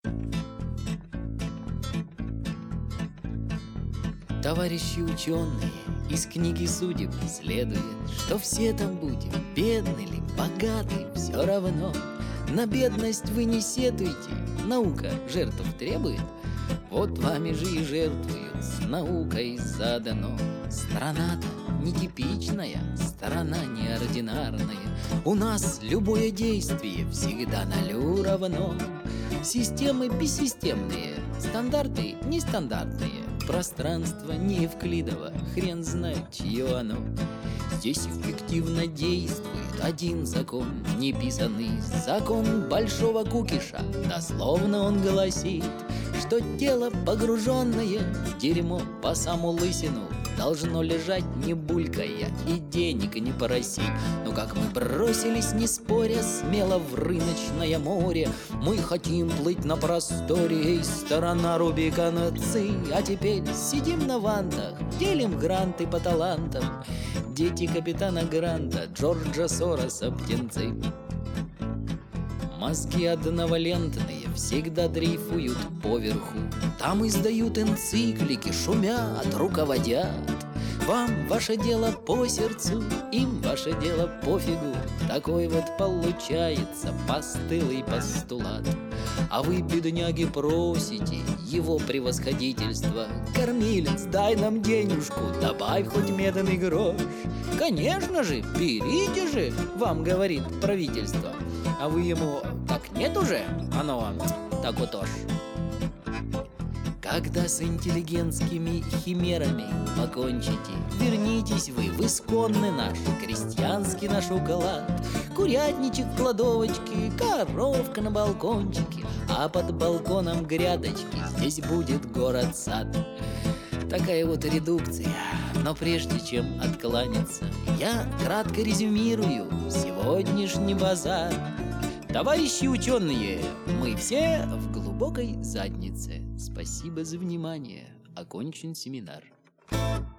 Товарищи ученые, из книги судеб следует, что все там будем, бедны ли, богаты, все равно. На бедность вы не сетуйте, наука жертв требует. Вот вами же и жертвуют, с наукой задано. Страна-то нетипичная, страна неординарная. У нас любое действие всегда нулю равно. Системы бессистемные, стандарты нестандартные. Пространство не Евклидово, хрен знает, чье оно. Здесь эффективно действует один закон, неписанный закон большого кукиша. Дословно он гласит, что тело, погруженное в дерьмо по саму лысину, должно лежать не булькая и денег не просить. Но как мы бросились, не споря, смело в рыночное море, мы хотим плыть на просторе, и сторона Рубикона Ци. А теперь сидим на вантах, делим гранты по талантам. Дети капитана Гранта, Джорджа Сороса, птенцы. Мозги одновалентные всегда дрейфуют поверху. Там издают энциклики, шумят, руководят. Вам ваше дело по сердцу, им ваше дело пофигу. Такой вот получается постылый постулат. А вы, бедняги, просите его превосходительство: кормилец, дай нам денежку, добавь хоть медный грош. Конечно же, берите же, вам говорит правительство. А вы ему: так нет уже, оно вам так вот уж. Когда с интеллигентскими химерами покончите, вернитесь вы в исконный наш крестьянский наш уклад. Курятничек в кладовочке, коровка на балкончике, а под балконом грядочки, здесь будет город-сад. Такая вот редукция. Но прежде чем откланяться, я кратко резюмирую сегодняшний базар. Товарищи ученые, мы все в глубокой заднице. Спасибо за внимание. Окончен семинар.